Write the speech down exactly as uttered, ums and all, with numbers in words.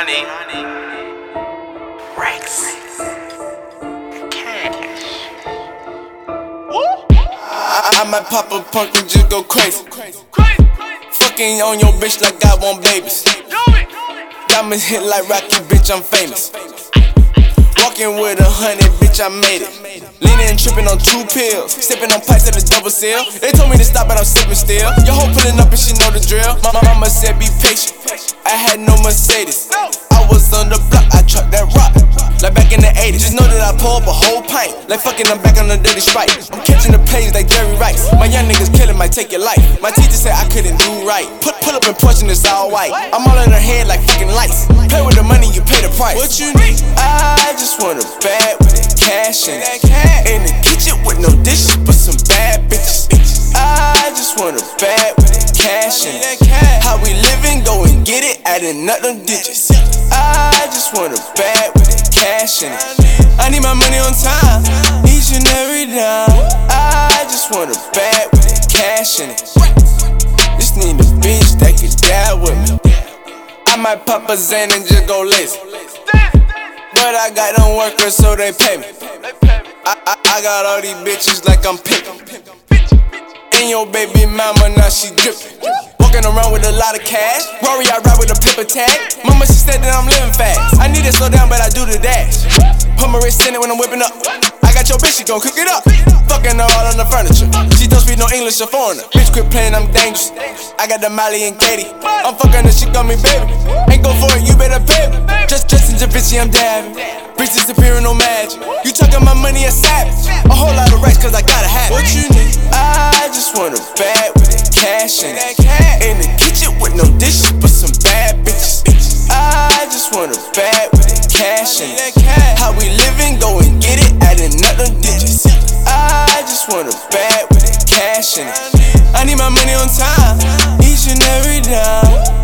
honey. Rex. Cash. I, I might pop a punk and just go crazy. Fucking on your bitch like I want babies. Diamonds hit like Rocky, bitch, I'm famous. Walking with a hundred, bitch, I made it. Leaning and tripping on two pills. Sipping on pipes at a double seal. They told me to stop, but I'm sipping still. Your hoe pulling up and she know the drill. My mama said be patient. I had no Mercedes. I was on the block, I trucked that rock. Like back in the eighties. Just know that I pour up a whole pint. Like fucking, I'm back on the dirty Sprite. I'm catching the plays like Jerry Rice. My young niggas killing might take your life. My teacher said I couldn't do right. Put, pull up in Porsche and it's all white. I'm all in her head like fucking lights. Play with the money, you pay the price. What you need? I just want a bag with that cash in it. In the kitchen with no dishes, but some bad bitches. I just want a bag with that cash in it. How we living, go and get it, adding up them digits. I just want a bag with that cash in it. I need my money on time, each and every dime. I just want a bag with that cash in it. Just need a bitch that can die with me. I might pop a Xan and just go lazy. But I got them workers so they pay me. I, I, I got all these bitches like I'm picking. And your baby mama now she drippin'. Walking around with a lot of cash. Rory, I ride with a paper tag. Mama, she said that I'm living fast. I need to slow down, but I do the dash. Put my wrist in it when I'm whipping up. I got your bitch, she gon' cook it up. Fucking her all on the furniture. She don't speak no English or foreigner. Bitch, quit playing, I'm dangerous. I got the Molly and Katie. I'm fucking her, she call me baby. Ain't go for it, you better pay me. Just dressing to bitchy, I'm dabbing. Bitch disappearing, no magic. You talking my money, a savage. A whole lot of racks, cause I gotta have it. What you need? I just want a bag with that cash in it. In the kitchen with no dishes, but some bad bitches. I just want a bag with that cash in it. How we living, go and get it, adding up them digits. I just want a bag with that cash in it. I need my money on time, each and every dime.